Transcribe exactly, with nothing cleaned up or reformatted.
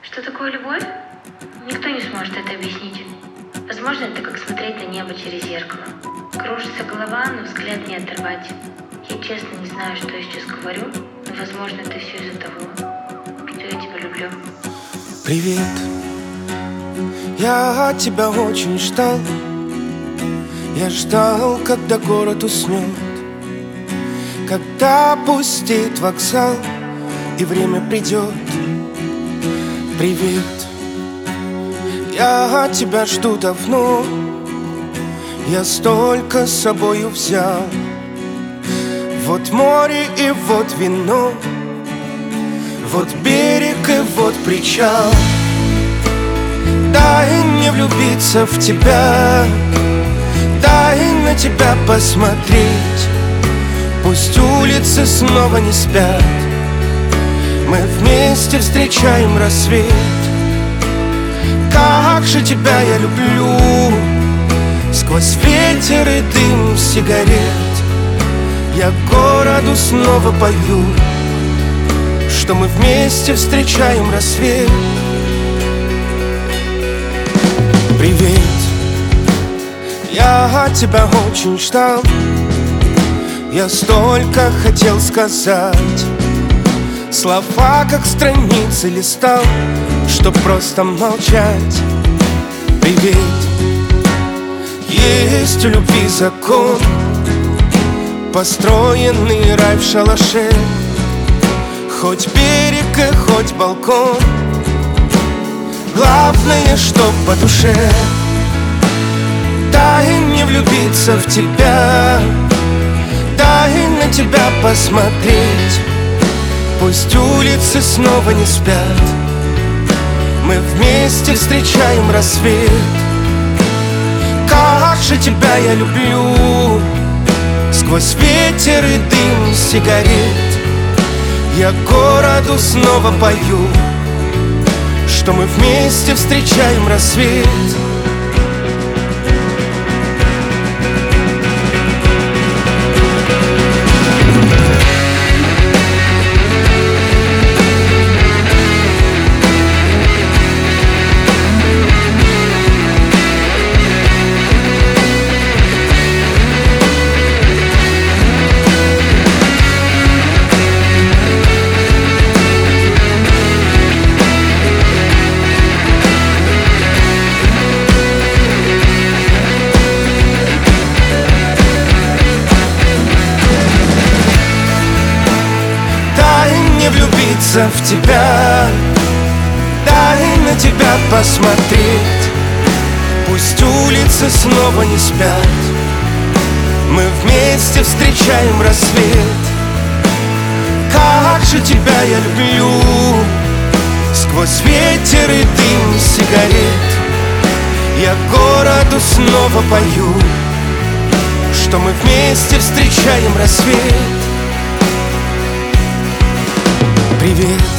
Что такое любовь? Никто не сможет это объяснить. Возможно, это как смотреть на небо через зеркало. Кружится голова, но взгляд не оторвать. Я честно не знаю, что я сейчас говорю, но, возможно, это все из-за того, что я тебя люблю. Привет, я тебя очень ждал. Я ждал, когда город уснет, когда пустеет вокзал и время придет. Привет, я тебя жду давно. Я столько с собою взял. Вот море и вот вино, вот берег и вот причал. Дай мне влюбиться в тебя, дай на тебя посмотреть. Пусть улицы снова не спят, мы вместе встречаем рассвет. Как же тебя я люблю, сквозь ветер и дым сигарет. Я городу снова пою, что мы вместе встречаем рассвет. Привет, я тебя очень ждал. Я столько хотел сказать, слова как страницы листал, чтоб просто молчать. Привет, есть у любви закон, построенный рай в шалаше. Хоть берег и хоть балкон, главное, чтоб по душе. Дай мне влюбиться в тебя, дай на тебя посмотреть. Пусть улицы снова не спят, мы вместе встречаем рассвет. Как же тебя я люблю, сквозь ветер и дым сигарет. Я городу снова пою, что мы вместе встречаем рассвет. Влюбиться в тебя, дай на тебя посмотреть. Пусть улицы снова не спят, мы вместе встречаем рассвет. Как же тебя я люблю, сквозь ветер и дым сигарет. Я городу снова пою, что мы вместе встречаем рассвет. Привет,